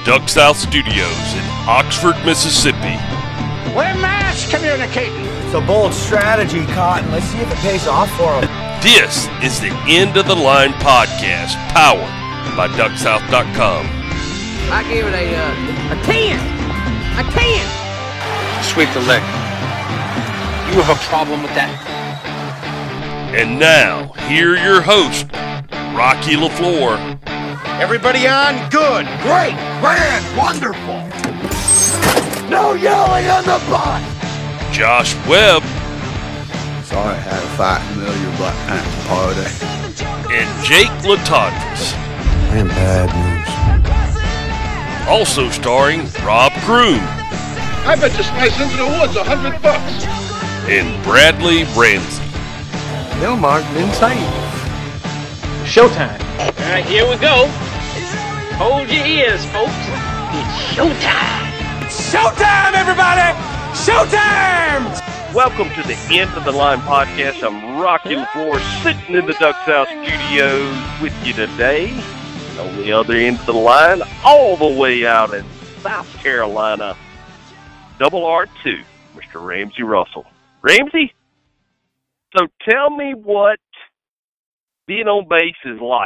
Duck South Studios in Oxford, Mississippi. We're mass communicating. It's a bold strategy, Cotton. Let's see if it pays off for them. This is the End of the Line podcast, powered by DuckSouth.com. I give it a 10. A 10. Sweep the leg. You have a problem with that? And now, here are your hosts, Rocky LaFleur. Everybody on? Good. Great. Grand. Wonderful. No yelling on the bus. Josh Webb. Sorry I had to fight in the middle of your Black Panther party. And Jake Latondras. I am bad news. Also starring Rob Kroon. I bet you slice into the woods $100. And Bradley Ramsey. Bill Martin insane. Showtime. All right, here we go. Hold your ears, folks. It's showtime. Showtime, everybody! Showtime! Welcome to the End of the Line podcast. I'm Rocky LaFleur, sitting in the Duck South Studios with you today. On the other end of the line, all the way out in South Carolina, Double R2, Mr. Ramsey Russell. Ramsey, so tell me what being on base is like.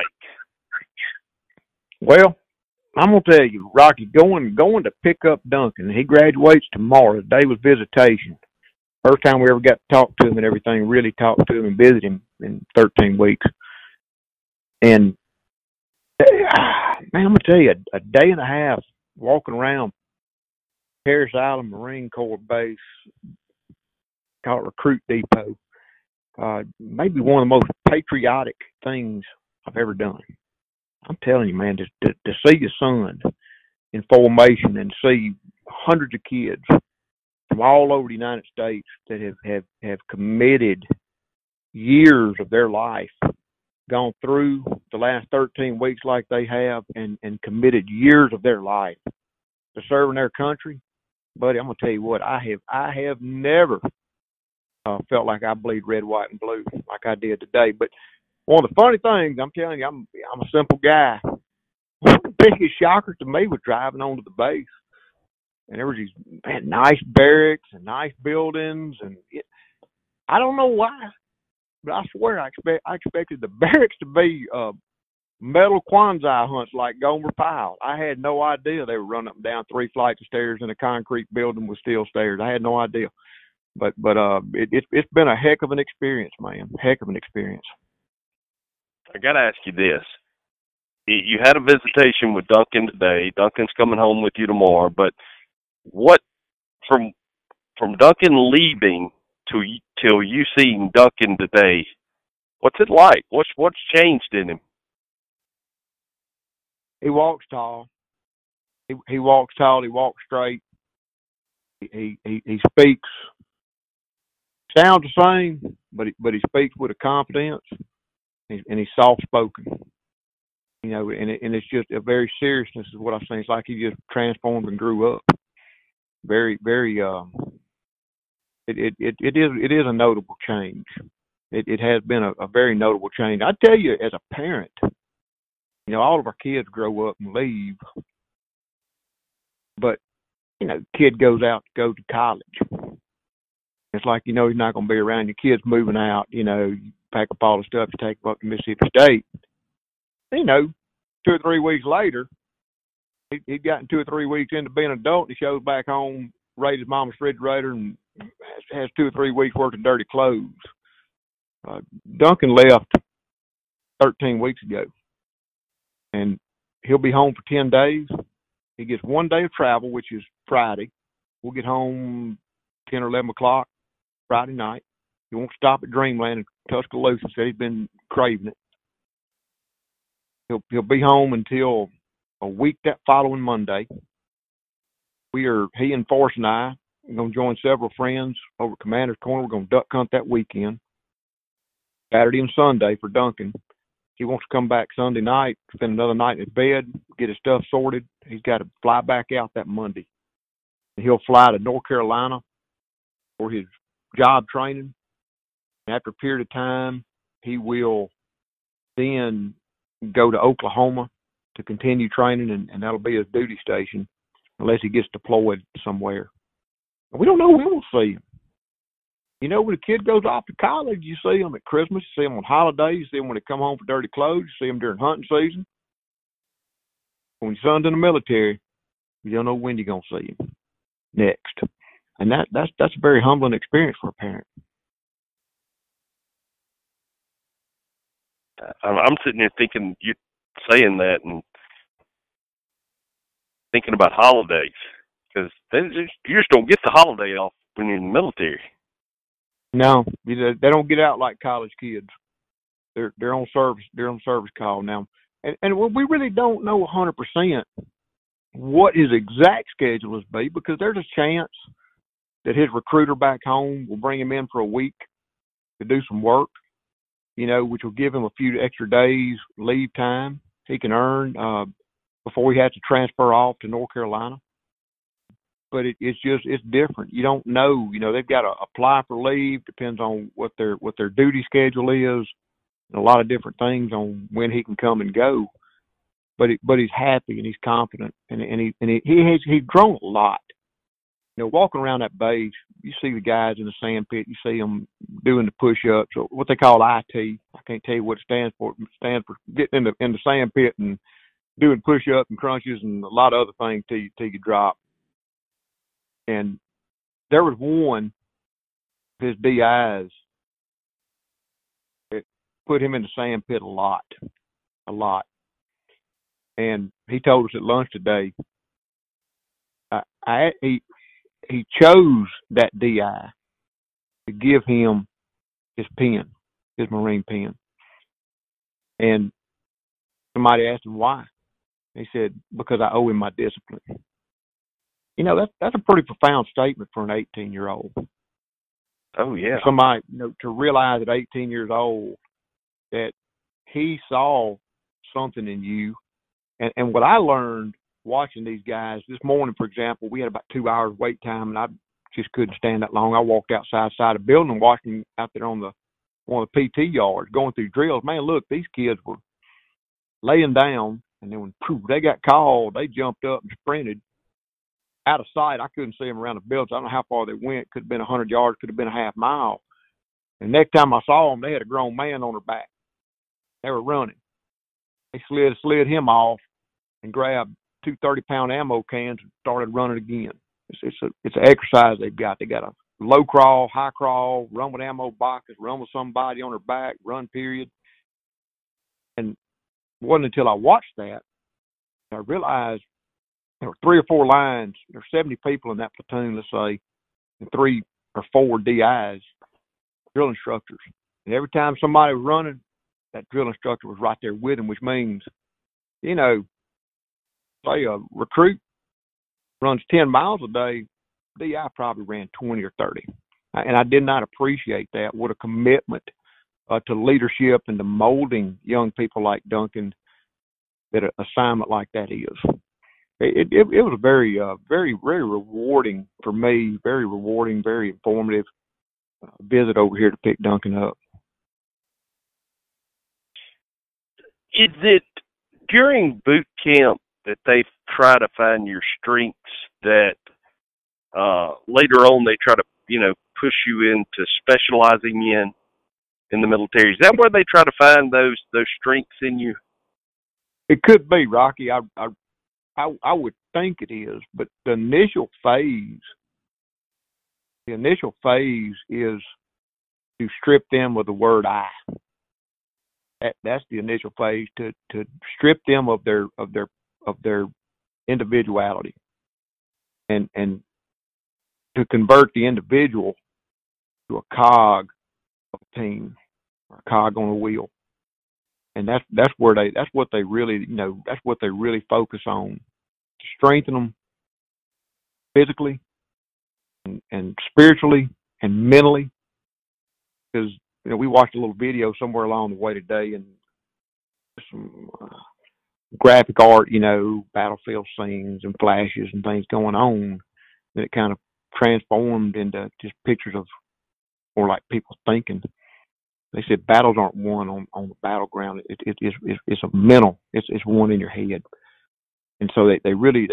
Well, I'm gonna tell you, Rocky, going to pick up Duncan. He graduates tomorrow. The day was visitation. First time we ever got to talk to him and everything. Really talk to him and visit him in 13 weeks. And man, I'm gonna tell you, a day and a half walking around Parris Island Marine Corps base, called Recruit Depot. Maybe one of the most patriotic things I've ever done. I'm telling you, man, to see your son in formation and see hundreds of kids from all over the United States that have committed years of their life, gone through the last 13 weeks like they have, and committed years of their life to serving their country. Buddy, I'm going to tell you what, I have never felt like I bleed red, white, and blue like I did today. But one of the funny things, I'm telling you, I'm a simple guy. One of the biggest shockers to me was driving onto the base. And there was these nice barracks and nice buildings. And I don't know why, but I swear I expected the barracks to be metal Kwanzaa hunts like Gomer Pyle. I had no idea they were running up and down 3 flights of stairs in a concrete building with steel stairs. I had no idea. But it's been a heck of an experience, man. Heck of an experience. I got to ask you this. You had a visitation with Duncan today. Duncan's coming home with you tomorrow. But what, from Duncan leaving till you seeing Duncan today, what's it like? What's changed in him? He walks tall. He walks tall. He walks straight. He speaks. Sounds the same, but he speaks with a confidence, and he's soft spoken. You know, and it's just a very seriousness is what I've seen. It's like he just transformed and grew up. Very, very. It is a notable change. It has been a very notable change. I tell you, as a parent, you know, all of our kids grow up and leave, but you know, kid goes out to go to college. It's like, you know, he's not going to be around. Your kid's moving out, you know, you pack up all the stuff to take up to Mississippi State. You know, 2 or 3 weeks later, he'd gotten 2 or 3 weeks into being an adult, and he shows back home, raided his mom's refrigerator, and has 2 or 3 weeks worth of dirty clothes. Duncan left 13 weeks ago, and he'll be home for 10 days. He gets 1 day of travel, which is Friday. We'll get home 10 or 11 o'clock Friday night. He won't stop at Dreamland in Tuscaloosa. Said he's been craving it. He'll be home until a week that following Monday. He and Forrest and I are going to join several friends over at Commander's Corner. We're going to duck hunt that weekend, Saturday and Sunday for Duncan. He wants to come back Sunday night, spend another night in his bed, get his stuff sorted. He's got to fly back out that Monday. And he'll fly to North Carolina for his job training. And after a period of time, he will then go to Oklahoma to continue training, and that'll be his duty station unless he gets deployed somewhere. And we don't know when we'll see him. You know, when a kid goes off to college, you see them at Christmas, you see them on holidays, you see them when they come home for dirty clothes, you see them during hunting season. When your son's in the military, you don't know when you're going to see him next. And that's a very humbling experience for a parent. I'm sitting here thinking, you saying that and thinking about holidays, because you just don't get the holiday off when you're in the military. No, they don't get out like college kids. They're on service. They're on service call now, and we really don't know 100% what his exact schedule is be, because there's a chance that his recruiter back home will bring him in for a week to do some work, you know, which will give him a few extra days leave time he can earn before he has to transfer off to North Carolina. But it's different. You don't know. You know, they've got to apply for leave. Depends on what their duty schedule is, and a lot of different things on when he can come and go. But he's happy and he's confident, and he's grown a lot. You know, walking around that base, you see the guys in the sand pit. You see them doing the push-ups, or what they call IT. I can't tell you what it stands for. It stands for getting in the sand pit and doing push-ups and crunches and a lot of other things till you drop. And there was one of his DIs that put him in the sand pit a lot. And he told us at lunch today, he chose that DI to give him his pen, his Marine pen. And somebody asked him why. He said, because I owe him my discipline. You know, that's a pretty profound statement for an 18-year-old. Oh, yeah. Somebody, you know, to realize at 18 years old that he saw something in you. And what I learned watching these guys this morning, for example, we had about 2 hours wait time, and I just couldn't stand that long. I walked outside the building and watched them out there on one of the PT yards going through drills. Man, look, these kids were laying down, and then when they got called, they jumped up and sprinted out of sight. I couldn't see them around the building. I don't know how far they went. Could have been 100 yards, could have been a half mile. And next time I saw them, they had a grown man on their back. They were running. They slid him off and grabbed 2 30-pound ammo cans and started running again. It's an exercise they've got. They got a low crawl, high crawl, run with ammo boxes, run with somebody on their back, run period. And it wasn't until I watched that I realized there were 3 or 4 lines. There were 70 people in that platoon, let's say, and 3 or 4 DIs, drill instructors. And every time somebody was running, that drill instructor was right there with him, which means, you know, say a recruit runs 10 miles a day, DI probably ran 20 or 30. And I did not appreciate that. What a commitment to leadership and to molding young people like Duncan that an assignment like that is. It was a very, very, very rewarding for me, very rewarding, very informative visit over here to pick Duncan up. Is it during boot camp that they try to find your strengths that later on they try to, you know, push you into specializing in the military? Is that where they try to find those strengths in you? It could be, Rocky. I would think it is, but the initial phase is to strip them of the word I. That's the initial phase, to strip them of their individuality, and to convert the individual to a cog of a team, or a cog on a wheel. And that's what they really, you know, that's what they really focus on, to strengthen them physically and spiritually and mentally. Because, you know, we watched a little video somewhere along the way today, and some graphic art, you know, battlefield scenes and flashes and things going on, and it kind of transformed into just pictures of more like people thinking. They said battles aren't won on the battleground. It's a mental. It's won in your head. And so they really.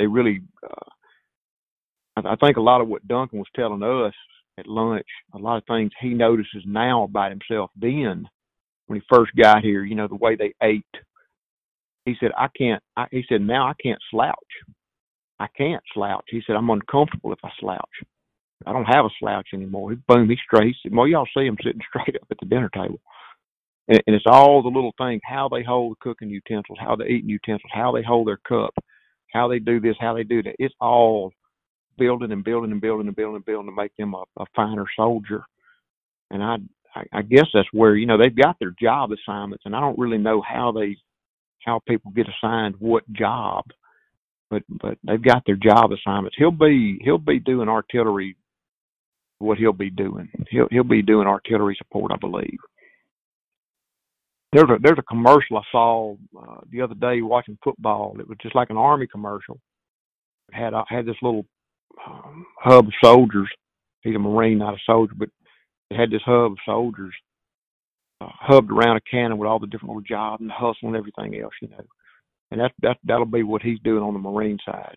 I think a lot of what Duncan was telling us at lunch, a lot of things he notices now about himself then, when he first got here, you know, the way they ate. He said, now I can't slouch. I can't slouch. He said, I'm uncomfortable if I slouch. I don't have a slouch anymore. He's straight. He said, well, y'all see him sitting straight up at the dinner table. And it's all the little things, how they hold the cooking utensils, how they eat utensils, how they hold their cup, how they do this, how they do that. It's all building and building and building and building and building to make them a finer soldier. And I guess that's where, you know, they've got their job assignments, and I don't really know how people get assigned what job, but they've got their job assignments. He'll be doing artillery. What he'll be doing, he'll be doing artillery support, I believe. There's a commercial I saw the other day watching football. It was just like an Army commercial. It had this little hub of soldiers. He's a Marine, not a soldier, but it had this hub of soldiers hubbed around a cannon with all the different little jobs and hustle and everything else, you know. And that'll be what he's doing on the Marine side.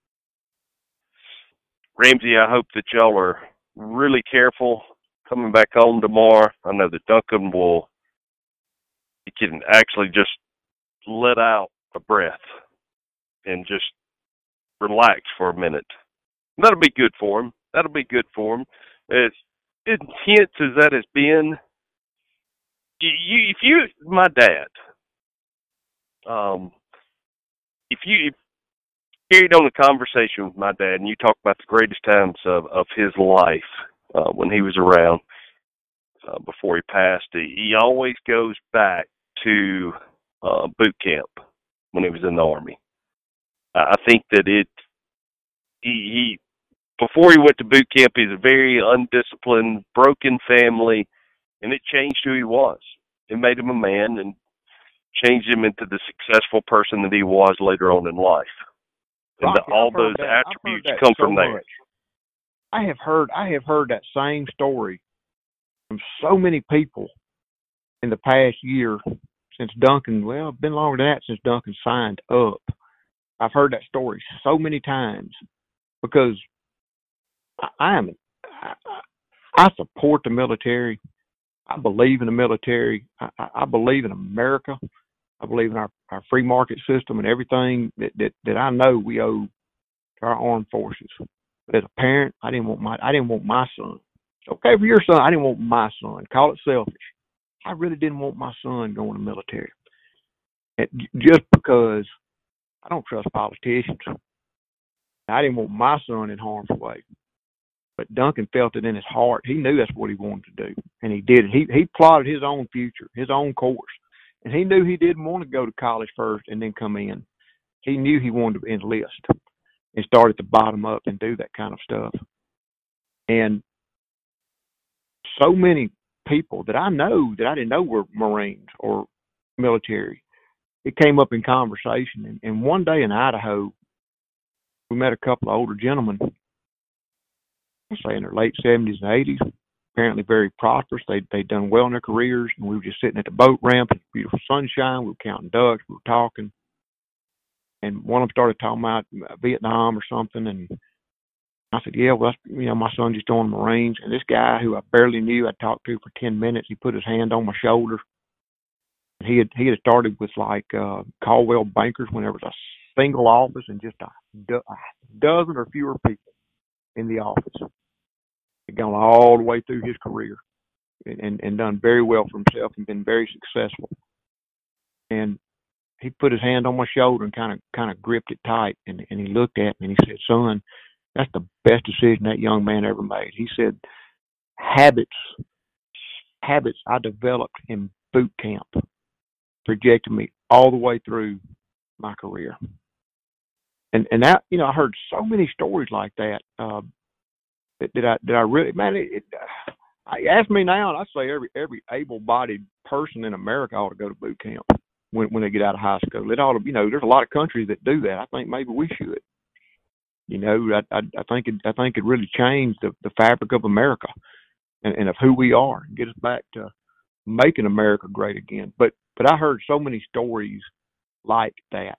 Ramsey, I hope that y'all are really careful coming back home tomorrow. I know that Duncan he can actually just let out a breath and just relax for a minute. That'll be good for him. As intense as that has been, my dad, if you carried on a conversation with my dad and you talk about the greatest times of his life when he was around before he passed, he always goes back to boot camp when he was in the Army. I think that he before he went to boot camp, he's a very undisciplined, broken family, and it changed who he was. It made him a man and changed him into the successful person that he was later on in life. And Rocky, all those attributes come from there. I have heard that same story from so many people in the past year since Duncan. Well, it's been longer than that since Duncan signed up. I've heard that story so many times because I support the military. I believe in the military. I believe in America. I believe in our free market system and everything that I know we owe to our armed forces. But as a parent, I didn't want my son. It's okay for your son. I didn't want my son. Call it selfish. I really didn't want my son going to the military. Just because I don't trust politicians. I didn't want my son in harm's way. But Duncan felt it in his heart. He knew that's what he wanted to do, and he did it. He plotted his own future, his own course, and he knew he didn't want to go to college first and then come in. He knew he wanted to enlist and start at the bottom up and do that kind of stuff. And so many people that I know that I didn't know were Marines or military, it came up in conversation. And one day in Idaho, we met a couple of older gentlemen, I'd say in their late 70s and 80s, apparently very prosperous. They'd done well in their careers, and we were just sitting at the boat ramp in beautiful sunshine. We were counting ducks. We were talking. And one of them started talking about Vietnam or something, and I said, yeah, well, my son just joined the Marines. And this guy who I barely knew, I talked to for 10 minutes, he put his hand on my shoulder. He had started with like Caldwell Bankers when there was a single office and just a dozen or fewer people in the office. He'd gone all the way through his career and done very well for himself and been very successful. And he put his hand on my shoulder and kind of gripped it tight, and he looked at me and he said, son, that's the best decision that young man ever made. He said, habits I developed in boot camp projected me all the way through my career. And that, I heard so many stories like that. Did I really, man, ask me now, and I say every able-bodied person in America ought to go to boot camp when they get out of high school. It ought to, there's a lot of countries that do that. I think maybe we should. I think it really changed the fabric of America and of who we are and get us back to making America great again. But I heard so many stories like that.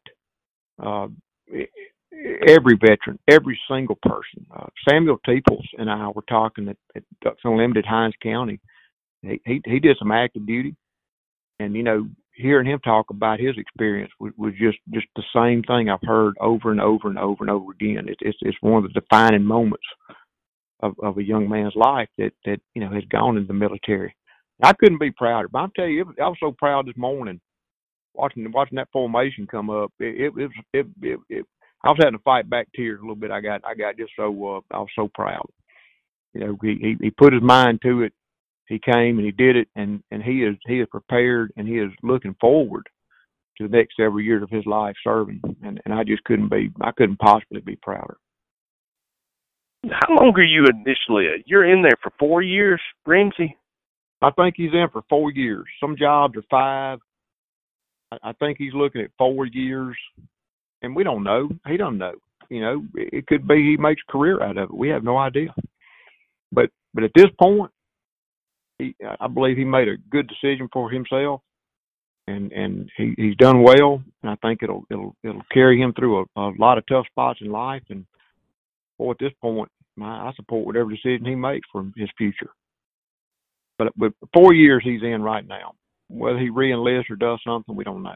Every veteran, every single person. Samuel Teeples and I were talking at Ducks Unlimited, Hinds County. He did some active duty, and hearing him talk about his experience was just the same thing I've heard over and over and over and over again. It's one of the defining moments of a young man's life that has gone into the military. I couldn't be prouder. But I'll tell you, I was so proud this morning watching that formation come up. I was having to fight back tears a little bit. I got just so I was so proud. He put his mind to it. He came and he did it, and he is prepared, and he is looking forward to the next several years of his life serving. And I just couldn't possibly be prouder. How long are you initially? You're in there for 4 years, Ramsey? I think he's in for 4 years. Some jobs are 5. I think he's looking at 4 years, and we don't know. He don't know. It could be he makes a career out of it. We have no idea. But at this point, I believe he made a good decision for himself, and he's done well. And I think it'll carry him through a lot of tough spots in life. And at this point, I support whatever decision he makes for his future. But 4 years he's in right now. Whether he re-enlists or does something, we don't know.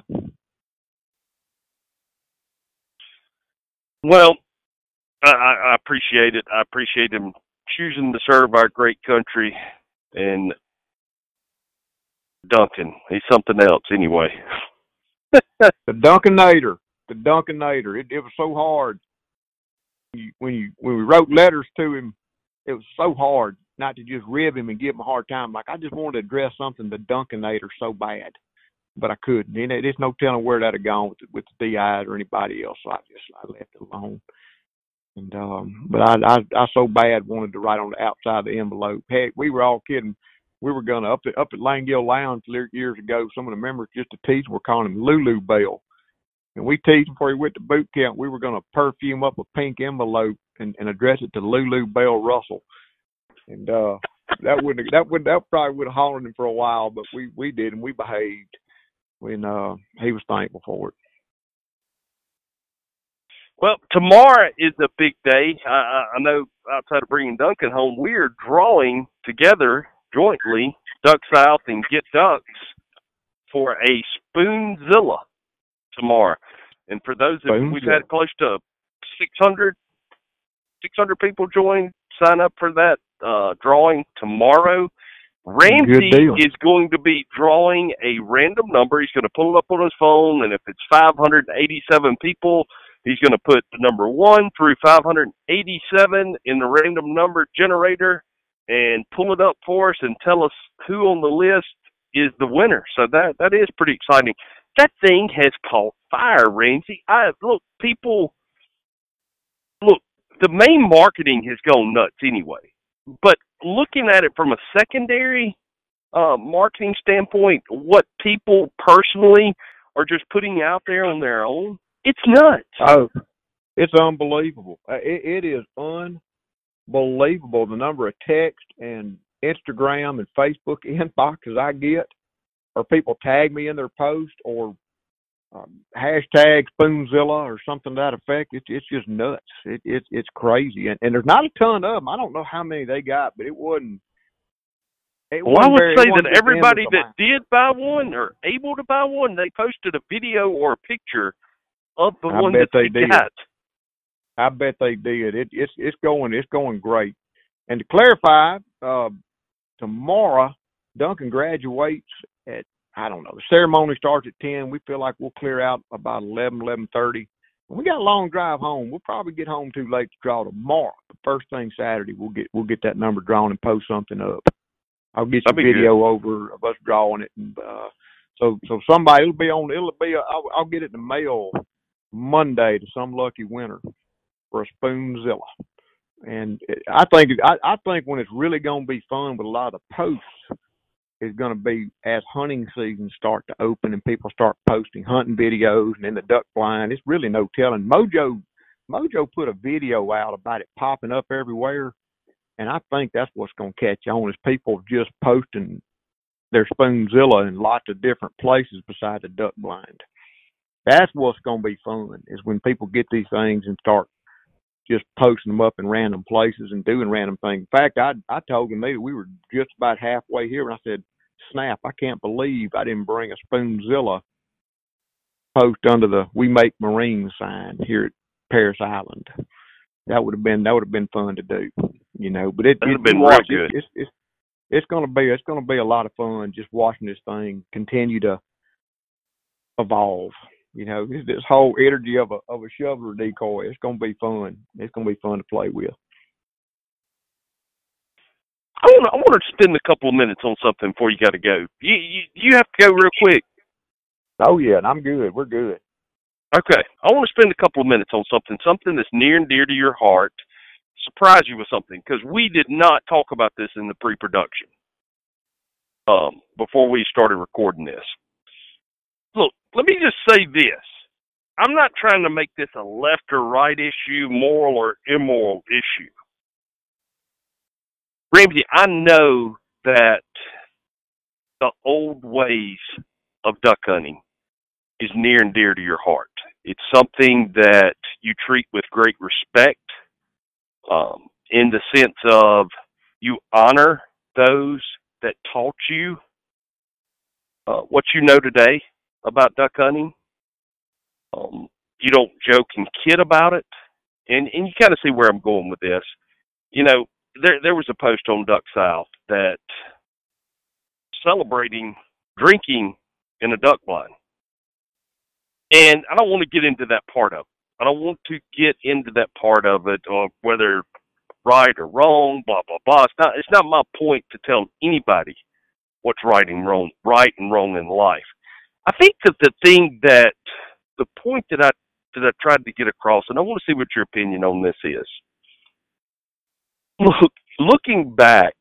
Well, I appreciate it. I appreciate him choosing to serve our great country. And Duncan, he's something else anyway. The Duncanator. It was so hard. When we wrote letters to him, it was so hard not to just rib him and give him a hard time. Like, I just wanted to address something to Duncanator so bad, but I couldn't. There's no telling where that'd have gone with the DIs or anybody else. So I left it alone. And but I so bad wanted to write on the outside of the envelope. Heck, we were all kidding. We were gonna up at Langell Lounge years ago. Some of the members just to tease were calling him Lulu Bell. And we teased him before he went to boot camp. We were going to perfume up a pink envelope and address it to Lulu Bell Russell. And that probably would have hollered him for a while, but we did, and we behaved when he was thankful for it. Well, tomorrow is a big day. I know outside of bringing Duncan home, we're drawing together jointly, Duck South and Get Ducks, for a Spoonzilla tomorrow. And for those of we've had close to 600 people sign up for that drawing tomorrow. Ramsey is going to be drawing a random number. He's going to pull it up on his phone, and if it's 587 people, he's going to put the number 1 through 587 in the random number generator and pull it up for us and tell us who on the list is the winner. So that is pretty exciting. That thing has caught fire, Ramsey. The main marketing has gone nuts anyway. But looking at it from a secondary marketing standpoint, what people personally are just putting out there on their own, it's nuts. Oh, it's unbelievable. It is unbelievable the number of text and Instagram and Facebook inboxes I get, or people tag me in their post, or hashtag Spoonzilla or something to that effect. It's just nuts. It's crazy, and there's not a ton of them. I don't know how many they got, but it wasn't. Well, I would say that everybody that did buy one or able to buy one, they posted a video or a picture of the one that they got. I bet they did. It's going great. And to clarify, tomorrow Duncan graduates at, I don't know, the ceremony starts at 10. We feel like we'll clear out about 11:30. We got a long drive home. We'll probably get home too late to draw tomorrow. But first thing Saturday, we'll get that number drawn and post something up. I'll get some video over of us drawing it, and so somebody I'll get it in the mail Monday to some lucky winner for a Spoonzilla. And I think when it's really going to be fun with a lot of the posts is going to be as hunting season start to open and people start posting hunting videos and in the duck blind. It's really no telling. Mojo put a video out about it popping up everywhere, and I think that's what's going to catch on is people just posting their spoonzilla in lots of different places beside the duck blind. That's what's going to be fun, is when people get these things and start just posting them up in random places and doing random things. In fact, I told them we were just about halfway here, and I said, snap, I can't believe I didn't bring a spoonzilla post under the "We Make Marines" sign here at Paris Island. That would have been fun to do, you know. But it would have been real good. It's going to be a lot of fun just watching this thing continue to evolve. You know, this whole energy of a shoveler decoy. It's going to be fun. It's going to be fun to play with. I want to spend a couple of minutes on something before you got to go. You have to go real quick. Oh yeah, and I'm good. We're good. Okay, I want to spend a couple of minutes on something that's near and dear to your heart. Surprise you with something, because we did not talk about this in the pre-production before we started recording this. Look, let me just say this. I'm not trying to make this a left or right issue, moral or immoral issue. Ramsey, I know that the old ways of duck hunting is near and dear to your heart. It's something that you treat with great respect, in the sense of you honor those that taught you what you know today about duck hunting. You don't joke and kid about it. And you kind of see where I'm going with this. You know, there was a post on Duck South that celebrating drinking in a duck blind. And I don't want to get into that part of it. I don't want to get into that part of it, or whether right or wrong, blah, blah, blah. It's not my point to tell anybody what's right and wrong in life. I think that the point that I tried to get across, and I want to see what your opinion on this is. Look, looking back,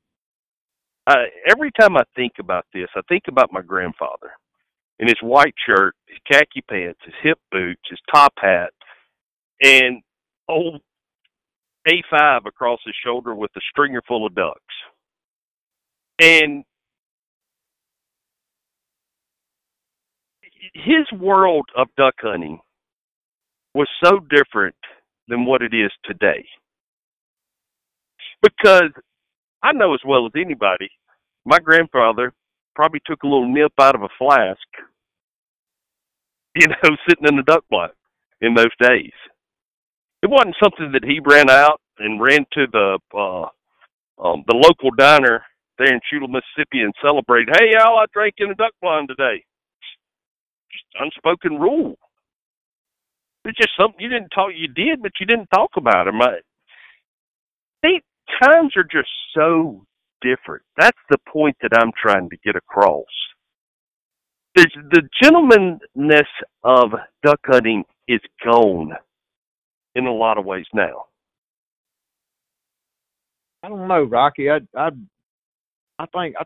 every time I think about this, I think about my grandfather in his white shirt, his khaki pants, his hip boots, his top hat, and old A5 across his shoulder with a stringer full of ducks. And his world of duck hunting was so different than what it is today. Because I know as well as anybody, my grandfather probably took a little nip out of a flask, sitting in the duck blind in those days. It wasn't something that he ran out and ran to the local diner there in Chula, Mississippi, and celebrated. Hey, y'all, I drank in a duck blind today. Just unspoken rule. It's just something you didn't talk. You did, but you didn't talk about it. Times are just so different. That's the point that I'm trying to get across. The gentlemanness of duck hunting is gone in a lot of ways now. I don't know, Rocky. I think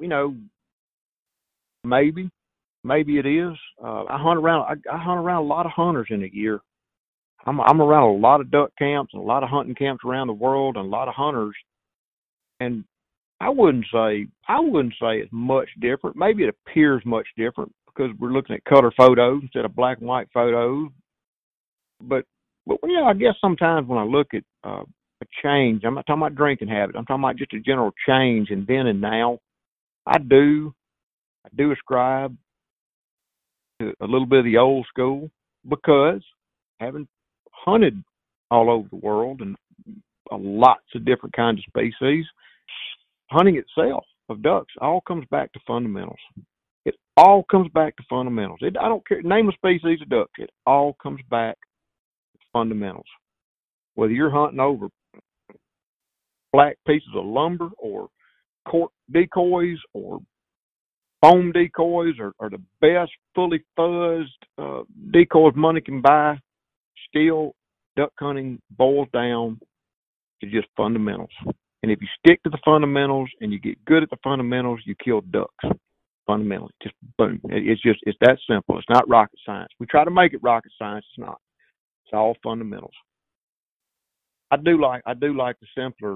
maybe it is. I hunt around a lot of hunters in a year. I'm around a lot of duck camps and a lot of hunting camps around the world and a lot of hunters, and I wouldn't say it's much different. Maybe it appears much different because we're looking at color photos instead of black and white photos. But I guess sometimes when I look at a change, I'm not talking about drinking habits. I'm talking about just a general change in then and now. I do ascribe to a little bit of the old school, because having hunted all over the world and lots of different kinds of species, hunting itself of ducks all comes back to fundamentals. It all comes back to fundamentals. I don't care, name a species of duck. It all comes back to fundamentals. Whether you're hunting over black pieces of lumber or cork decoys or foam decoys or the best fully fuzzed decoys money can buy, still duck hunting boils down to just fundamentals. And if you stick to the fundamentals and you get good at the fundamentals, you kill ducks. Fundamentally, just boom. It's that simple. It's not rocket science. We try to make it rocket science. It's not. It's all fundamentals. I do like the simpler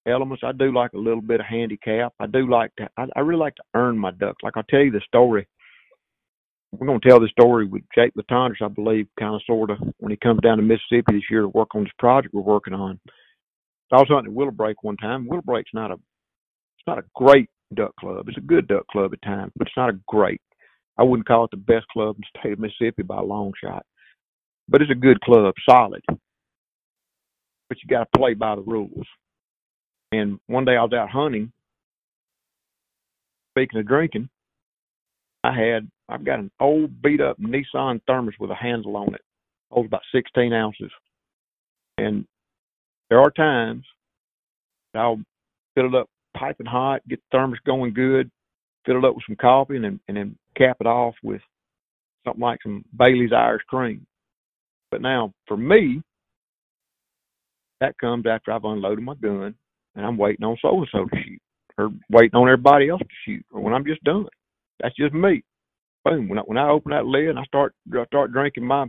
elements. I do like a little bit of handicap. I really like to earn my ducks. Like I'll tell you the story. We're going to tell the story with Jake Latondras, I believe, kind of, sort of, when he comes down to Mississippi this year to work on this project we're working on. I was hunting at Willowbrake one time. Willowbrake's not a great duck club. It's a good duck club at times, but it's not a great. I wouldn't call it the best club in the state of Mississippi by a long shot. But it's a good club, solid. But you got to play by the rules. And one day I was out hunting. Speaking of drinking, I've got an old beat up Nissan thermos with a handle on it. Holds about 16 ounces. And there are times that I'll fill it up piping hot, get the thermos going good, fill it up with some coffee, and then cap it off with something like some Bailey's Irish Cream. But now, for me, that comes after I've unloaded my gun and I'm waiting on so-and-so to shoot, or waiting on everybody else to shoot, or when I'm just done. That's just me. Boom. When I open that lid and I start drinking my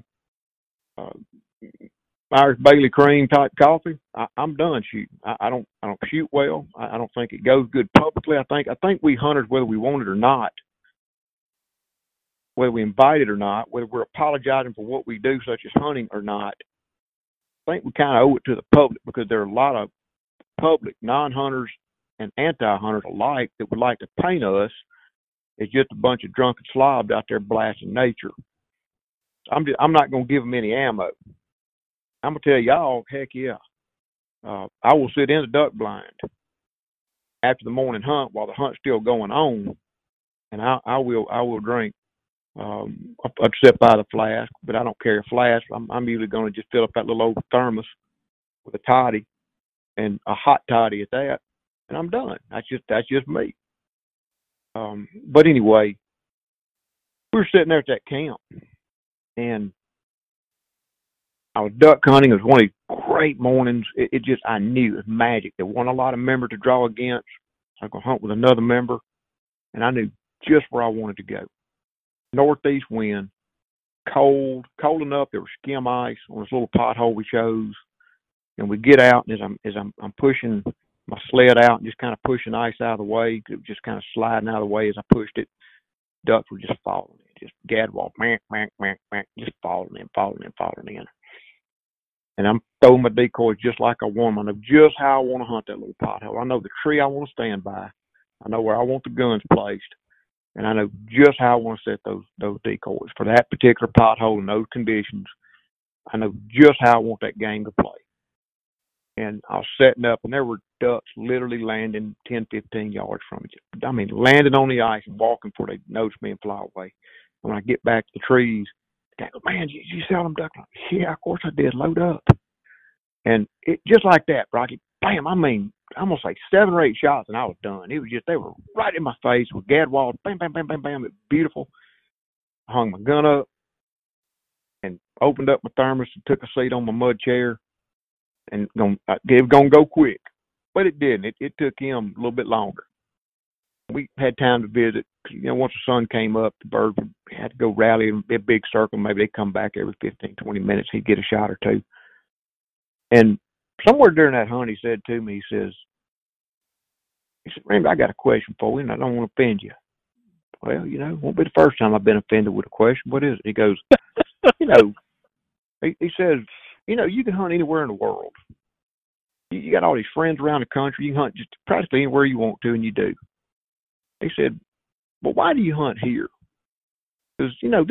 Irish Bailey Cream type coffee, I'm done shooting. I don't shoot well. I don't think it goes good publicly. I think we hunters, whether we want it or not, whether we invite it or not, whether we're apologizing for what we do, such as hunting or not, I think we kind of owe it to the public, because there are a lot of public non-hunters and anti-hunters alike that would like to paint us as just a bunch of drunken slobs out there blasting nature. I'm not going to give them any ammo. I'm going to tell y'all, heck yeah, I will sit in the duck blind after the morning hunt while the hunt's still going on, and I will drink. I'd sit by the flask, but I don't carry a flask. I'm usually going to just fill up that little old thermos with a toddy, and a hot toddy at that, and I'm done. That's just me. But anyway, we were sitting there at that camp, and I was duck hunting. It was one of these great mornings. I knew it was magic. There wasn't a lot of members to draw against. I was going to hunt with another member, and I knew just where I wanted to go. Northeast wind, cold enough. There was skim ice on this little pothole we chose, and we get out, and as I'm pushing my sled out and just kind of pushing ice out of the way, it was just kind of sliding out of the way as I pushed it. Ducks were just falling in, just gadwall, just falling in. And I'm throwing my decoys just like I want them. I know just how I want to hunt that little pothole. I know the tree I want to stand by. I know where I want the guns placed. And I know just how I want to set those decoys for that particular pothole in those conditions. I know just how I want that game to play. And I was setting up, and there were ducks literally landing 10, 15 yards from each other. I mean, landing on the ice and walking before they noticed me and fly away. When I get back to the trees, they go, man, you see all them ducks? Yeah, of course I did. Load up. And it just like that, Rocky, bam, I mean, I'm going to say 7 or 8 shots, and I was done. It was just, they were right in my face with gadwalls, bam, bam, bam, bam, bam. It was beautiful. I hung my gun up and opened up my thermos and took a seat on my mud chair. And it was going to go quick. But it didn't. It took him a little bit longer. We had time to visit. Once the sun came up, the birds had to go rally in a big circle. Maybe they'd come back every 15, 20 minutes. He'd get a shot or two. And somewhere during that hunt, he said to me, he said, Randy, I got a question for you, and I don't want to offend you. Well, it won't be the first time I've been offended with a question. What is it? He goes, he says, you can hunt anywhere in the world. You got all these friends around the country. You can hunt just practically anywhere you want to, and you do. He said, well, why do you hunt here? Because,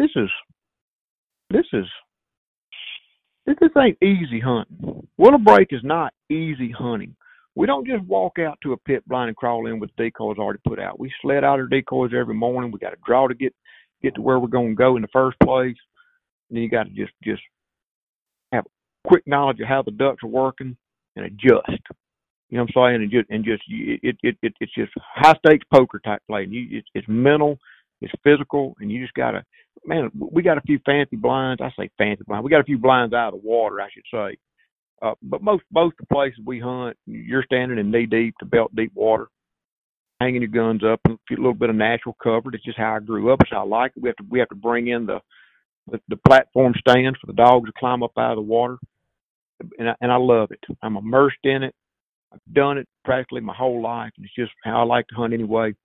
this ain't easy hunting. Willowbrake is not easy hunting. We don't just walk out to a pit blind and crawl in with decoys already put out. We sled out our decoys every morning. We got to draw to get to where we're going to go in the first place. And then you got to just have quick knowledge of how the ducks are working and adjust. You know what I'm saying? It's just high stakes poker type play. It's mental, it's physical, and you just gotta. Man, we got a few fancy blinds. I say fancy blinds. We got a few blinds out of the water, I should say. But most of the places we hunt, you're standing in knee deep to belt deep water, hanging your guns up, and a little bit of natural cover. That's just how I grew up. It's how I like it. We have to bring in the platform stands for the dogs to climb up out of the water, and I love it. I'm immersed in it. I've done it practically my whole life, and it's just how I like to hunt anyway.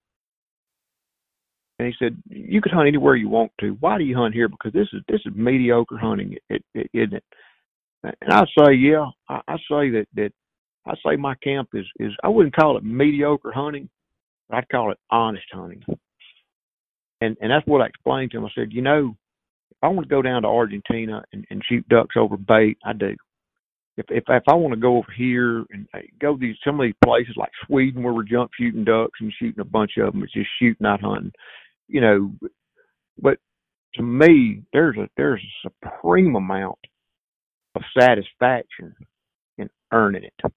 And he said, you could hunt anywhere you want to. Why do you hunt here? Because this is mediocre hunting, isn't it? And I say, yeah, I say that I say my camp is I wouldn't call it mediocre hunting, but I'd call it honest hunting. And that's what I explained to him. I said, you know, if I want to go down to Argentina and shoot ducks over bait, I do. If I want to go over here and go to some of these places like Sweden where we're jump shooting ducks and shooting a bunch of them, it's just shooting, not hunting, you know. But to me, there's a supreme amount of satisfaction in earning it.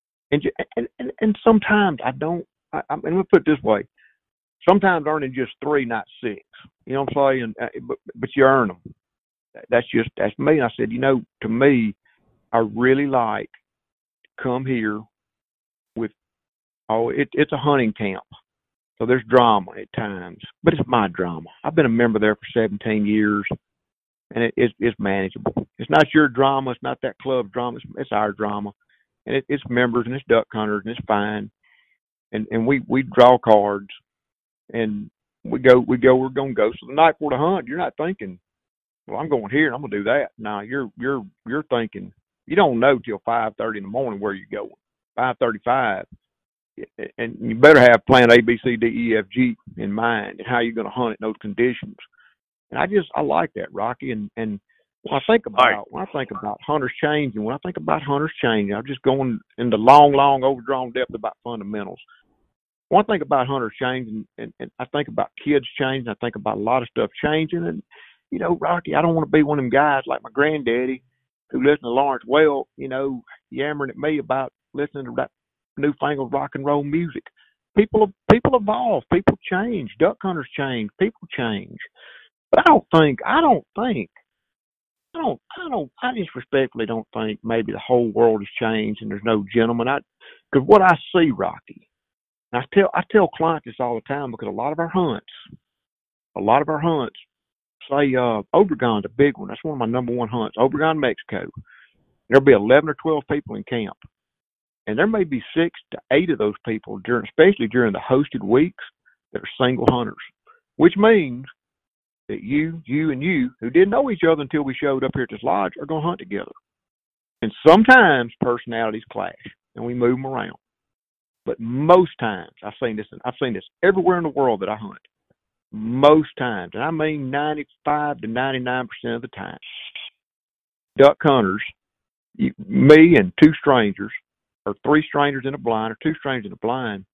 And sometimes I don't. I'm going to put it this way: sometimes earning just 3, not 6. You know what I'm saying? But you earn them. That's me. And I said, you know, to me, I really like to come here with, it's a hunting camp. So there's drama at times, but it's my drama. I've been a member there for 17 years, and it's manageable. It's not your drama. It's not that club's drama. It's our drama. And it's members, and it's duck hunters, and it's fine. And we draw cards, and we're going to go. So the night before the hunt, you're not thinking, well, I'm going here and I'm going to do that. No, you're thinking, you don't know till 5:30 in the morning where you're going. 5:35, and you better have plan A, B, C, D, E, F, G in mind and how you're going to hunt in those conditions. And I like that, Rocky. And when I think about hunters changing, I'm just going into long overdrawn depth about fundamentals. One thing about hunters changing, and I think about kids changing, I think about a lot of stuff changing. And, you know, Rocky, I don't want to be one of them guys like my granddaddy who listened to Lawrence Welk, you know, yammering at me about listening to that newfangled rock and roll music. People evolve, people change, duck hunters change, people change. But I just respectfully don't think maybe the whole world has changed and there's no gentleman. Because what I see, Rocky, and I tell clients this all the time, because a lot of our hunts, say Obregon's a big one. That's one of my number one hunts. Obregon, Mexico. There'll be 11 or 12 people in camp. And there may be 6 to 8 of those people, especially during the hosted weeks, that are single hunters. Which means that you, and you, who didn't know each other until we showed up here at this lodge, are going to hunt together. And sometimes personalities clash, and we move them around. But most times, I've seen this everywhere in the world that I hunt. Most times, and I mean 95 to 99% of the time, duck hunters, me and 2 strangers, or 3 strangers in a blind, or 2 strangers in a blind,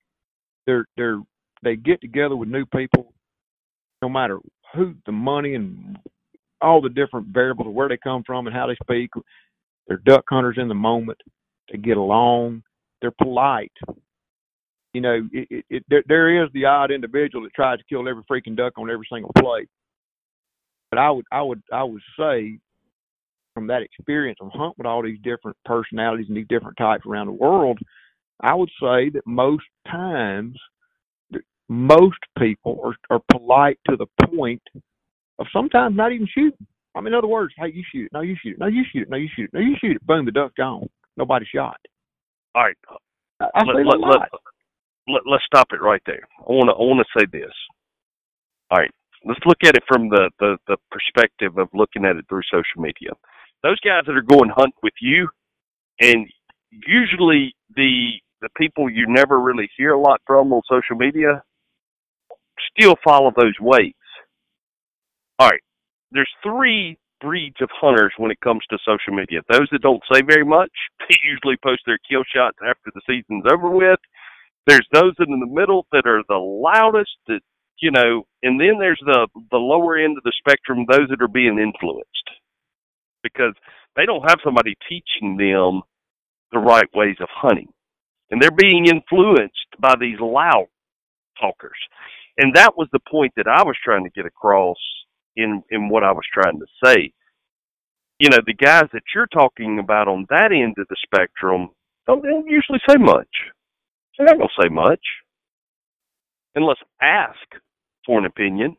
they get together with new people, no matter who, the money, and all the different variables of where they come from and how they speak. They're duck hunters in the moment. They get along. They're polite. You know, there is the odd individual that tries to kill every freaking duck on every single play. But I would say, from that experience of hunting with all these different personalities and these different types around the world, I would say that most times, most people are polite to the point of sometimes not even shooting. I mean, in other words, hey, you shoot it. No, you shoot it. No, you shoot it. No, you shoot it. No, you shoot it. Boom, the duck's gone. Nobody shot. All right. I see a lot. Let's stop it right there. I want to say this. All right, let's look at it from the perspective of looking at it through social media. Those guys that are going hunt with you, and usually the people you never really hear a lot from on social media, still follow those ways. All right, there's 3 breeds of hunters when it comes to social media. Those that don't say very much, they usually post their kill shots after the season's over with. There's those in the middle that are the loudest, that, you know, and then there's the lower end of the spectrum, those that are being influenced because they don't have somebody teaching them the right ways of hunting. And they're being influenced by these loud talkers. And that was the point that I was trying to get across in what I was trying to say. You know, the guys that you're talking about on that end of the spectrum don't usually say much. They're not going to say much unless ask for an opinion.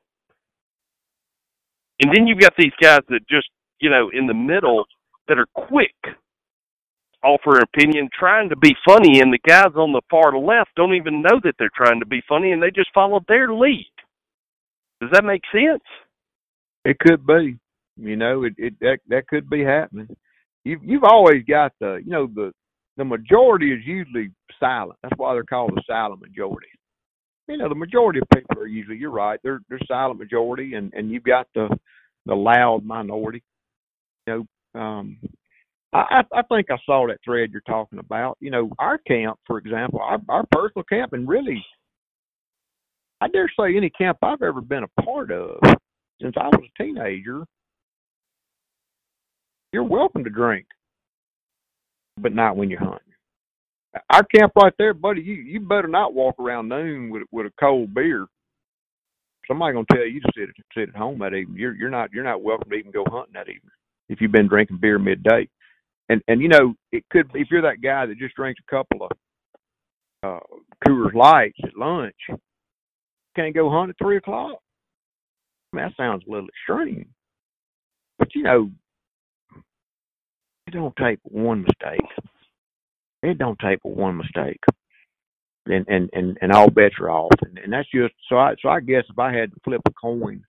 And then you've got these guys that just, you know, in the middle that are quick offer an opinion trying to be funny, and the guys on the far left don't even know that they're trying to be funny, and they just follow their lead. Does that make sense? It could be. That could be happening. You've always got the majority is usually silent. That's why they're called the silent majority. The majority of people are usually, you're right, they're silent majority, and you've got the loud minority. I think I saw that thread you're talking about. Our camp, for example, our personal camp, and really, I dare say any camp I've ever been a part of since I was a teenager, you're welcome to drink, but not when you're hunting. Our camp right there, buddy, you better not walk around noon with a cold beer. Somebody's gonna tell you to sit at home that evening. You're not welcome to even go hunting that evening if you've been drinking beer midday. And it could, if you're that guy that just drinks a couple of Coors Lights at lunch, can't go hunt at 3 o'clock. I mean, that sounds a little extreme, but it don't take one mistake. It don't take one mistake, and all bets are off. And that's just so. I guess if I had to flip a coin,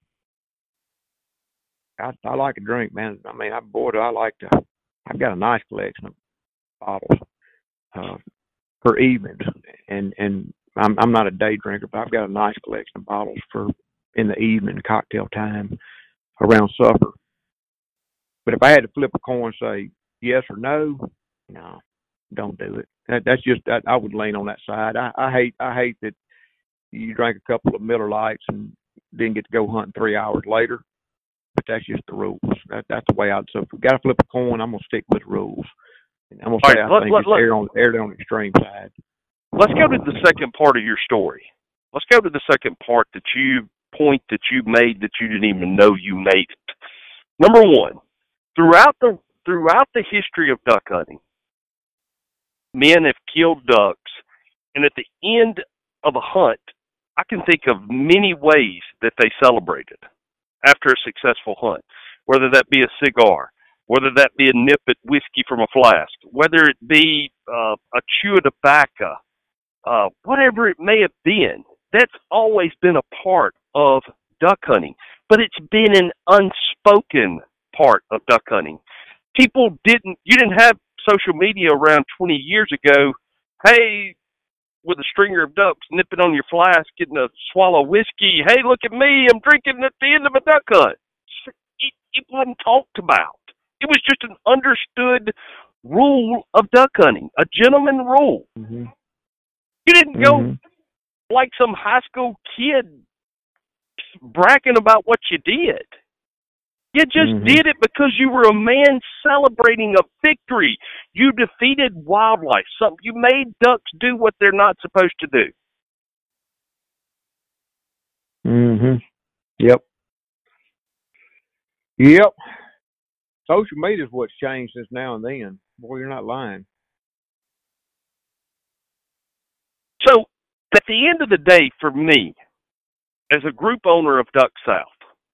I like a drink, man. I mean, do I like to. I've got a nice collection of bottles for evenings, and I'm not a day drinker, but I've got a nice collection of bottles for in the evening, cocktail time, around supper. But if I had to flip a coin, say yes or no, don't do it. That's just I would lean on that side. I hate that you drank a couple of Miller Lights and didn't get to go hunting 3 hours later. But that's just the rules. That's the way I'd. So if we got to flip a coin, I'm gonna stick with the rules. And I'm gonna say I think it's err on the extreme side. Let's go to the second part of your story. Let's go to the second part that you made that you didn't even know you made it. Number one, throughout the history of duck hunting, men have killed ducks, and at the end of a hunt, I can think of many ways that they celebrated after a successful hunt, whether that be a cigar, whether that be a nip at whiskey from a flask, whether it be a chew of tobacco, whatever it may have been. That's always been a part of duck hunting, but it's been an unspoken part of duck hunting. You didn't have social media around 20 years ago. Hey, with a stringer of ducks, nipping on your flask, getting a swallow of whiskey. Hey, look at me, I'm drinking at the end of a duck hunt. It wasn't talked about. It was just an understood rule of duck hunting, a gentleman rule. Mm-hmm. You didn't go like some high school kid bragging about what you did. You just did it because you were a man celebrating a victory. You defeated wildlife. You made ducks do what they're not supposed to do. Yep. Social media is what's changed since now and then. Boy, you're not lying. So, at the end of the day, for me, as a group owner of Duck South,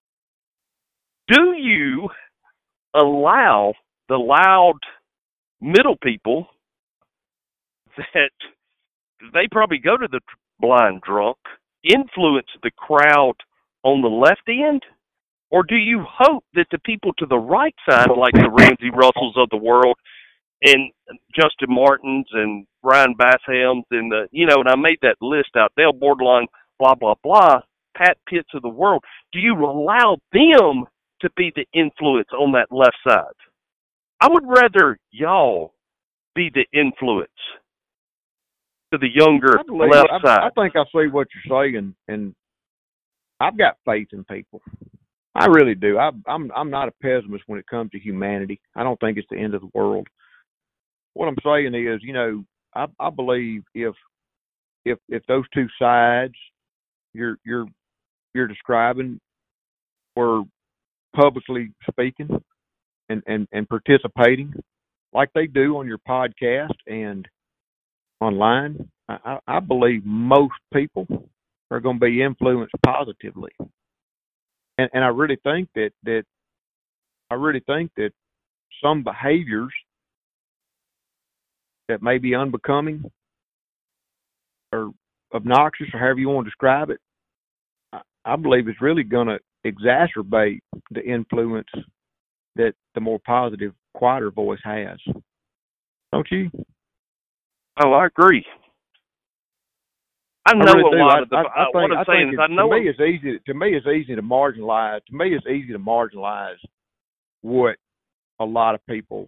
do you allow the loud middle people that they probably go to the blind drunk, influence the crowd on the left end? Or do you hope that the people to the right side, like the Ramsey Russells of the world and Justin Martins and Ryan Basshams and and I made that list out, Dale Bordelon, blah, blah, blah, Pat Pitts of the world, do you allow them to be the influence on that left side? I would rather y'all be the influence to the younger left side. I think I see what you're saying, and I've got faith in people. I really do. I'm not a pessimist when it comes to humanity. I don't think it's the end of the world. What I'm saying is, I believe if those two sides you're describing were publicly speaking and participating like they do on your podcast and online, I believe most people are going to be influenced positively. And I really think that some behaviors that may be unbecoming or obnoxious, or however you want to describe it, I believe it's really going to exacerbate the influence that the more positive, quieter voice has. Don't you? Oh, I agree. I know really a lot of the. what I'm saying is, I know. To me, it's easy. To me, it's easy to marginalize. To me, it's easy to marginalize what a lot of people.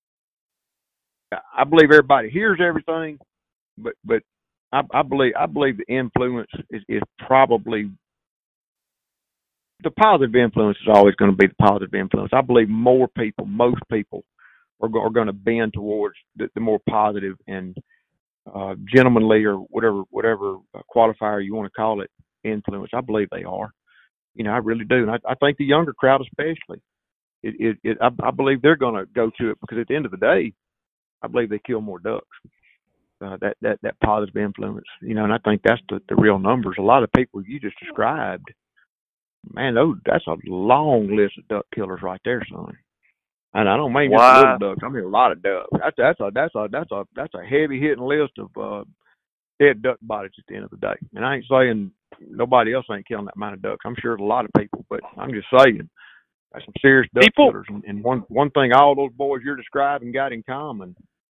I believe everybody hears everything, but I believe the influence is probably the positive influence is always going to be the positive influence. I believe most people are going to bend towards the more positive and gentlemanly, or whatever qualifier you want to call it, influence. I believe they are. I really do, and I think the younger crowd especially. I believe they're going to go to it because at the end of the day, I believe they kill more ducks. That positive influence, and I think that's the real numbers. A lot of people you just described, man, that's a long list of duck killers right there, son. And I don't mean just little ducks. I mean a lot of ducks. That's a heavy hitting list of dead duck bodies at the end of the day. And I ain't saying nobody else ain't killing that amount of ducks. I'm sure there's a lot of people, but I'm just saying that's some serious duck killers. And one thing all those boys you're describing got in common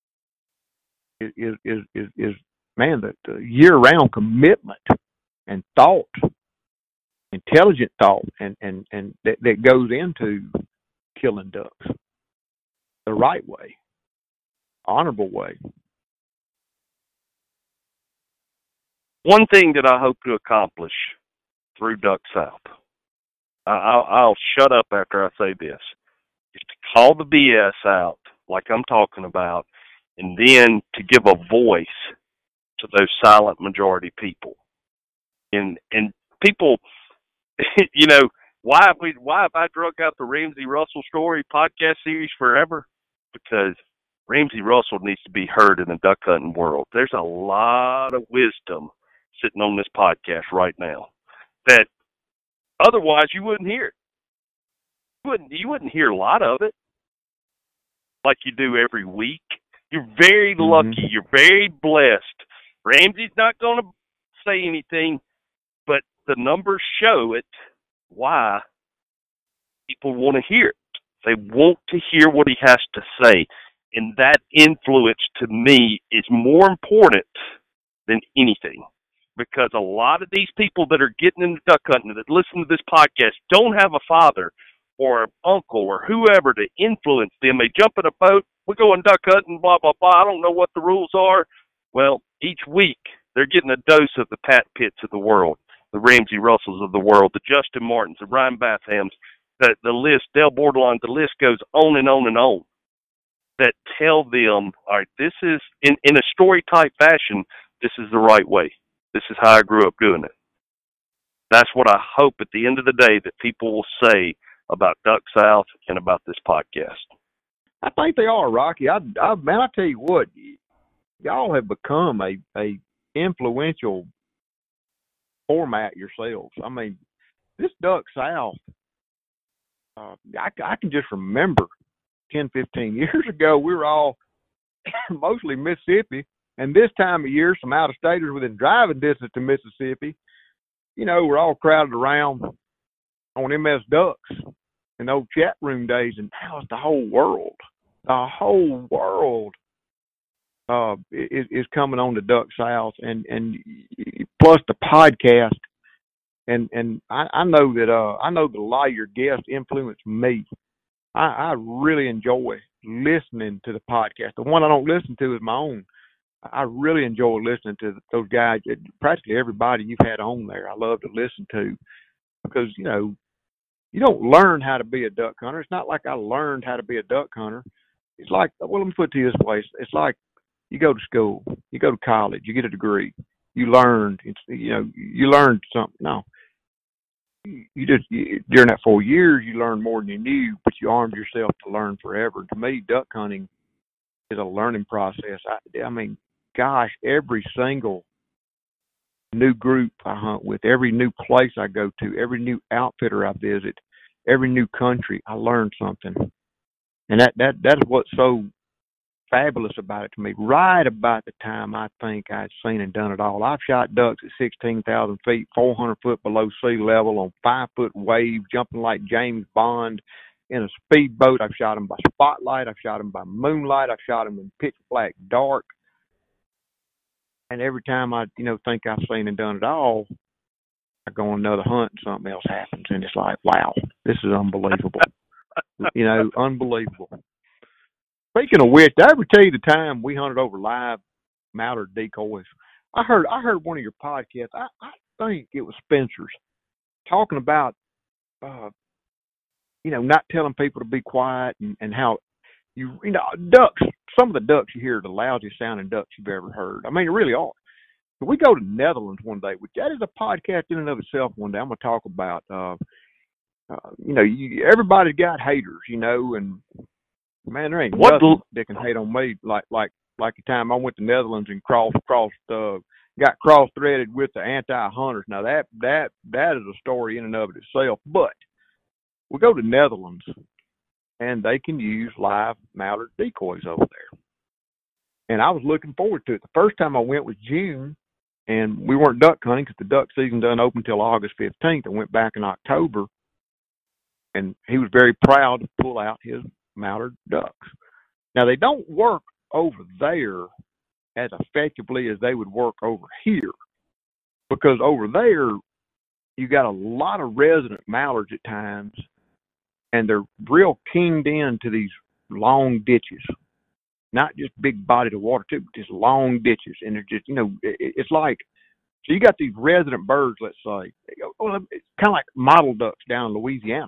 is man, the year round commitment and thought, intelligent thought, and that goes into killing ducks the right way, honorable way. One thing that I hope to accomplish through Duck South, I'll shut up after I say this, is to call the BS out like I'm talking about, and then to give a voice to those silent majority people. And people, why have I drug out the Ramsey Russell Story podcast series forever? Because Ramsey Russell needs to be heard in the duck hunting world. There's a lot of wisdom sitting on this podcast right now that otherwise you wouldn't hear it. You wouldn't hear a lot of it like you do every week. You're very lucky. You're very blessed. Ramsey's not going to say anything, but the numbers show it. Why people want to hear it. They want to hear what he has to say. And that influence, to me, is more important than anything. Because a lot of these people that are getting into duck hunting, that listen to this podcast, don't have a father or an uncle or whoever to influence them. They jump in a boat, we go on duck hunting, blah, blah, blah. I don't know what the rules are. Well, each week they're getting a dose of the Pat Pitts of the world, the Ramsey Russells of the world, the Justin Martins, the Ryan Bathams, the list, Dale Bordelon, the list goes on and on and on, that tell them, all right, this is, in a story-type fashion, this is the right way. This is how I grew up doing it. That's what I hope at the end of the day that people will say about Duck South and about this podcast. I think they are, Rocky. Man, I tell you what, y'all have become a influential format yourselves. I mean, this Duck South, I can just remember 10, 15 years ago, we were all mostly Mississippi, and this time of year, some out-of-staters within driving distance to Mississippi, we're all crowded around on MS Ducks in the old chat room days, and now it's the whole world is coming on to Duck South, and plus the podcast. And I know that a lot of your guests influence me. I really enjoy listening to the podcast. The one I don't listen to is my own. I really enjoy listening to those guys. Practically everybody you've had on there, I love to listen to, because you don't learn how to be a duck hunter. It's not like I learned how to be a duck hunter. It's like, well, let me put it to you this way. It's like you go to school, you go to college, you get a degree, you learned. You learned something. No. During that 4 years, you learned more than you knew, but you armed yourself to learn forever. To me, duck hunting is a learning process. I mean, gosh, every single new group I hunt with, every new place I go to, every new outfitter I visit, every new country, I learn something. And that's what's so fabulous about it to me. Right about the time I think I'd seen and done it all. I've shot ducks at 16,000 feet, 400 foot below sea level on 5-foot waves, jumping like James Bond in a speedboat. I've shot them by spotlight. I've shot them by moonlight. I've shot them in pitch black dark. And every time I, think I've seen and done it all, I go on another hunt and something else happens. And it's like, wow, this is unbelievable. Unbelievable. Speaking of which, did I ever tell you the time we hunted over live mallard decoys? I heard one of your podcasts. I think it was Spencer's talking about, not telling people to be quiet and how ducks. Some of the ducks you hear are the loudest sounding ducks you've ever heard. I mean, they really are. But we go to Netherlands one day, which that is a podcast in and of itself. One day I'm going to talk about. Everybody's got haters, and man, there ain't nothing that can hate on me like the time I went to Netherlands and got cross-threaded with the anti-hunters. Now that is a story in and of itself. But we go to Netherlands, and they can use live mallard decoys over there. And I was looking forward to it. The first time I went was June, and we weren't duck hunting because the duck season doesn't open until August 15th. I went back in October, and he was very proud to pull out his mallard ducks. Now, they don't work over there as effectively as they would work over here, because over there you got a lot of resident mallards at times, and they're real keyed in to these long ditches, not just big bodies of water too, but just long ditches. And they're just, it's like, so you got these resident birds, let's say, it's kind of like mottled ducks down in Louisiana.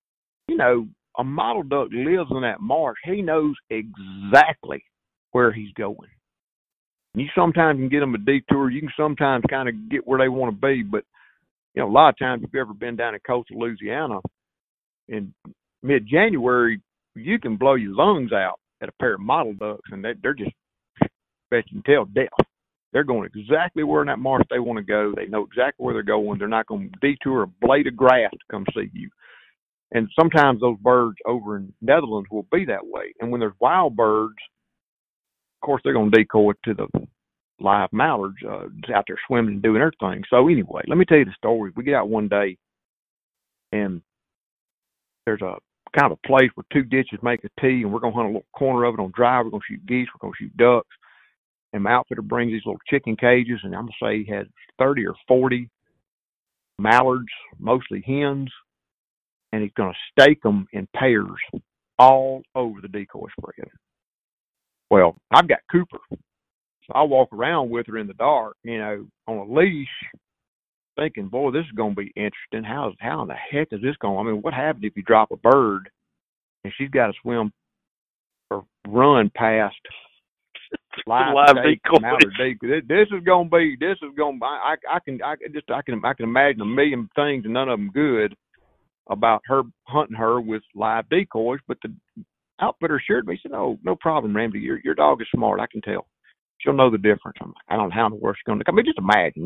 A mottled duck lives in that marsh. He knows exactly where he's going. You sometimes can get them a detour. You can sometimes kind of get where they want to be. But, a lot of times, if you've ever been down in coastal Louisiana in mid-January, you can blow your lungs out at a pair of mottled ducks, and they're just, bet you can tell, death. They're going exactly where in that marsh they want to go. They know exactly where they're going. They're not going to detour a blade of grass to come see you. And sometimes those birds over in Netherlands will be that way. And when there's wild birds, of course, they're going to decoy to the live mallards out there swimming and doing their thing. So anyway, let me tell you the story. We get out one day, and there's a kind of a place where two ditches make a T, and we're going to hunt a little corner of it on dry. We're going to shoot geese. We're going to shoot ducks. And my outfitter brings these little chicken cages, and I'm going to say he has 30 or 40 mallards, mostly hens, and he's going to stake them in pairs all over the decoy spread. Well, I've got Cooper, so I walk around with her in the dark, on a leash, thinking, boy, this is going to be interesting. How in the heck is this going? I mean, what happens if you drop a bird and she's got to swim or run past live decoy? This is going to be. I can imagine a million things and none of them good about her hunting her with live decoys. But the outfitter assured me, he said, "Oh, no problem, Ramsey. Your dog is smart. I can tell. She'll know the difference." I'm like, I don't know how in the world she's going to. I mean, just imagine,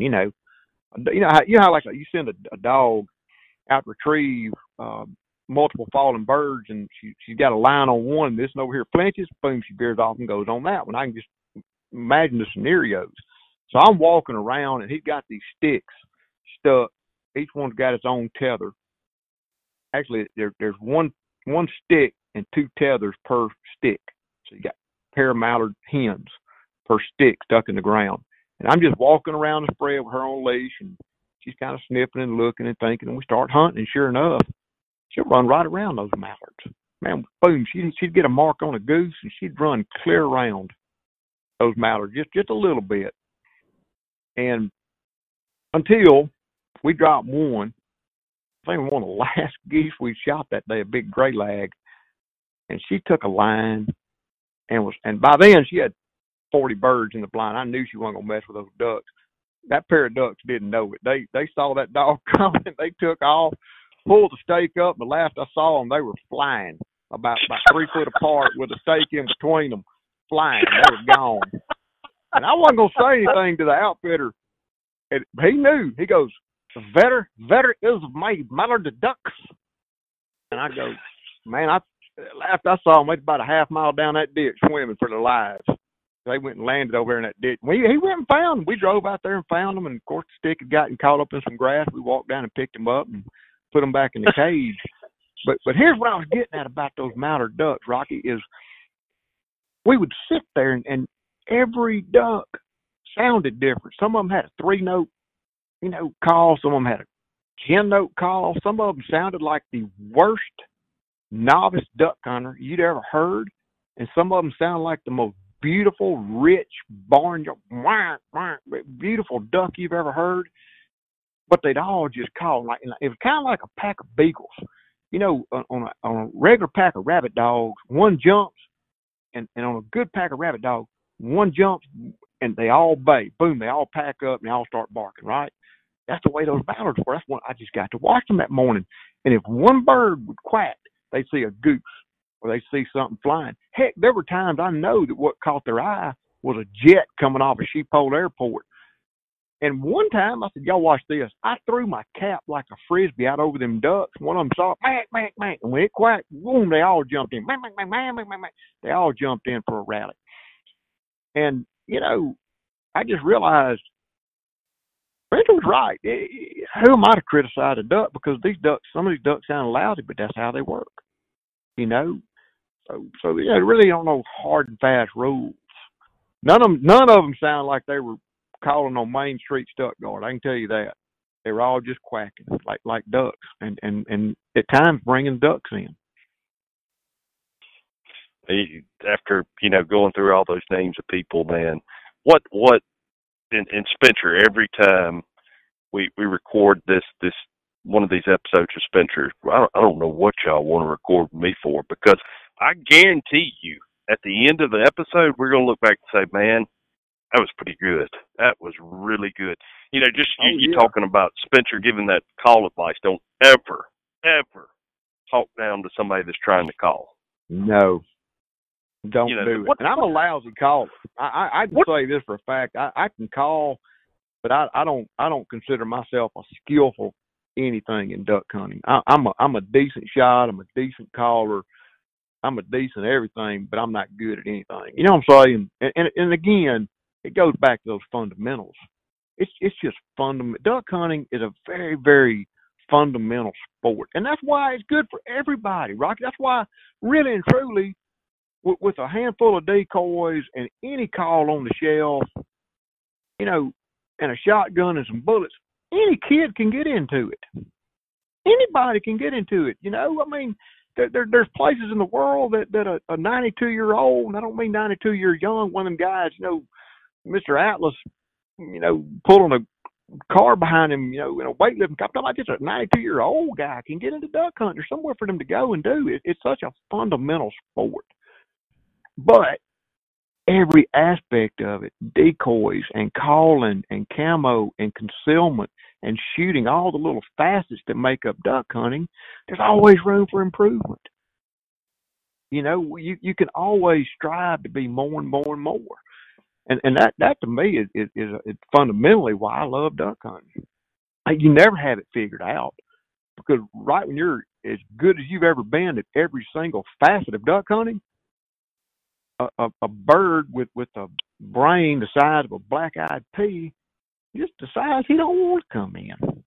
how like you send a dog out to retrieve multiple fallen birds, and she's got a line on one, and this one over here flinches, boom, she veers off and goes on that one. I can just imagine the scenarios. So I'm walking around, and he's got these sticks stuck. Each one's got its own tether. Actually, there's one stick and two tethers per stick. So you got a pair of mallard hens per stick stuck in the ground. And I'm just walking around the spread with her on leash, and she's kind of sniffing and looking and thinking, and we start hunting, and sure enough, she'll run right around those mallards. Man, boom, she'd get a mark on a goose, and she'd run clear around those mallards, just a little bit. And until we dropped one, I think one of the last geese we shot that day, a big gray lag, and she took a line and by then she had 40 birds in the blind. I knew she wasn't gonna mess with those ducks. That pair of ducks didn't know it. They saw that dog coming. They took off, pulled the stake up. The last I saw them, they were flying about 3 foot apart with a stake in between them, flying. They were gone. And I wasn't gonna say anything to the outfitter. And he knew. He goes, "Vetter is my mallard ducks." And I go, "Man, After I saw him, went about a half mile down that ditch swimming for their lives. They went and landed over there in that ditch. He went and found them. We drove out there and found them, and of course the stick had gotten caught up in some grass. We walked down and picked them up and put them back in the cage. But here's what I was getting at about those mallard ducks, Rocky, is we would sit there and every duck sounded different. Some of them had a 3-note, call. Some of them had a 10-note call. Some of them sounded like the worst novice duck hunter you'd ever heard, and some of them sounded like the most beautiful, rich, beautiful duck you've ever heard. But they'd all just call it was kind of like a pack of beagles. On a regular pack of rabbit dogs, one jumps, and on a good pack of rabbit dogs, one jumps and they all bay. Boom, they all pack up and they all start barking, right? That's the way those mallards were. That's what I just got to watch them that morning. And if one bird would quack, they'd see a goose or they'd see something flying. Heck, there were times I know that what caught their eye was a jet coming off of Sheephold Airport. And one time I said, y'all watch this. I threw my cap like a frisbee out over them ducks. One of them saw it, mack, mack, mack. And when it quacked, boom, they all jumped in. Mack, mack, mack, mack, mack, mack, mack. They all jumped in for a rally. And, I just realized Brenda was right. Who am I to criticize a duck? Because some of these ducks sound lousy, but that's how they work. So they really don't know hard and fast rules. None of them sound like they were calling on Main Street Stuttgart. I can tell you that. They were all just quacking like ducks, and at times bringing ducks in. After going through all those names of people, man, what in Spencer, every time we record this one of these episodes of Spencer, I don't know what y'all want to record me for, because I guarantee you at the end of the episode we're gonna look back and say, man, that was pretty good. That was really good. Just you talking about Spencer giving that call advice. Don't ever talk down to somebody that's trying to call. No. Don't do it. And I'm a lousy caller. I can say this for a fact. I can call, but I don't consider myself a skillful anything in duck hunting. I'm a decent shot. I'm a decent caller. I'm a decent everything, but I'm not good at anything. You know what I'm saying? And again, it goes back to those fundamentals. It's just fundamental. Duck hunting is a very, very fundamental sport, and that's why it's good for everybody, Rocky. That's why, really and truly, with a handful of decoys and any call on the shelf, and a shotgun and some bullets, any kid can get into it. Anybody can get into it. There's places in the world that a 92-year-old, and I don't mean 92 years young, one of them guys, Mr. Atlas, pulling a car behind him, in a weightlifting. I'm talking about just a 92-year-old guy can get into duck hunting. There's somewhere for them to go and do it. It's such a fundamental sport. But every aspect of it, decoys and calling and camo and concealment and shooting, all the little facets that make up duck hunting, there's always room for improvement. You can always strive to be more and more and more. And that to me is fundamentally why I love duck hunting. You never have it figured out, because right when you're as good as you've ever been at every single facet of duck hunting, a bird with a brain the size of a black-eyed pea just decides he don't want to come in,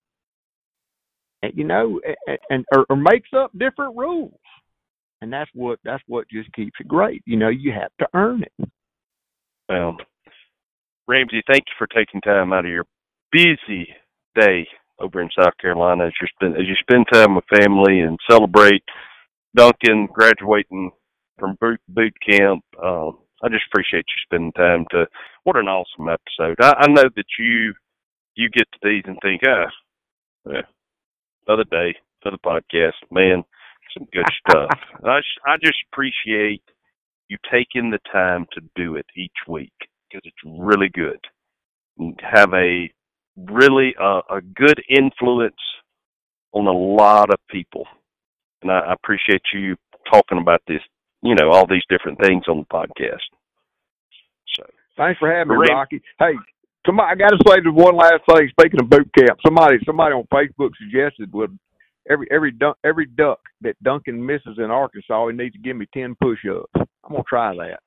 or makes up different rules, and that's what just keeps it great. You have to earn it. Well, Ramsey, thank you for taking time out of your busy day over in South Carolina as you spend time with family and celebrate Duncan graduating from boot camp. I just appreciate you spending time to. What an awesome episode. I know that you get to these and think, another day, another podcast. Man, some good stuff. I just appreciate you taking the time to do it each week, because it's really good. You have a really a good influence on a lot of people, and I appreciate you talking about this. All these different things on the podcast. So, thanks for having me, Rocky. Hey, I got to say one last thing. Speaking of boot camp, somebody on Facebook suggested, every duck that Duncan misses in Arkansas, he needs to give me 10 push-ups. I'm gonna try that.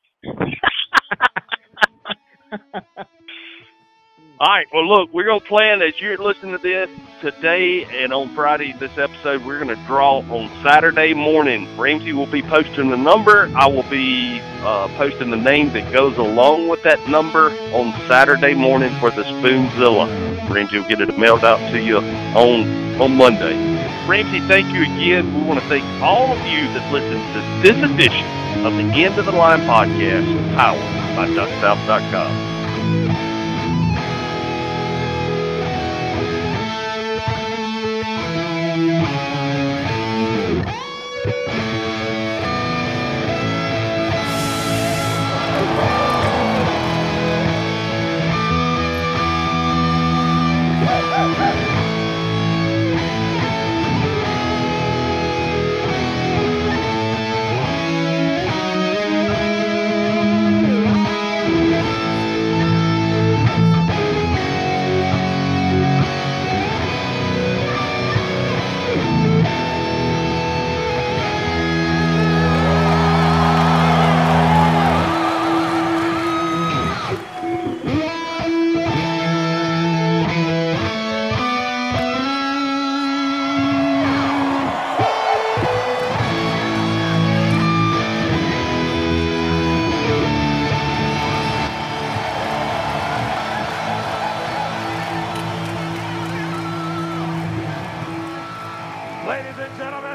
All right. Well, look, we're going to plan as you're listening to this today and on Friday, this episode, we're going to draw on Saturday morning. Ramsey will be posting the number. I will be posting the name that goes along with that number on Saturday morning for the Spoonzilla. Ramsey will get it mailed out to you on Monday. Ramsey, thank you again. We want to thank all of you that listened to this edition of the End of the Line podcast, powered by DuckSouth.com. Ladies and gentlemen,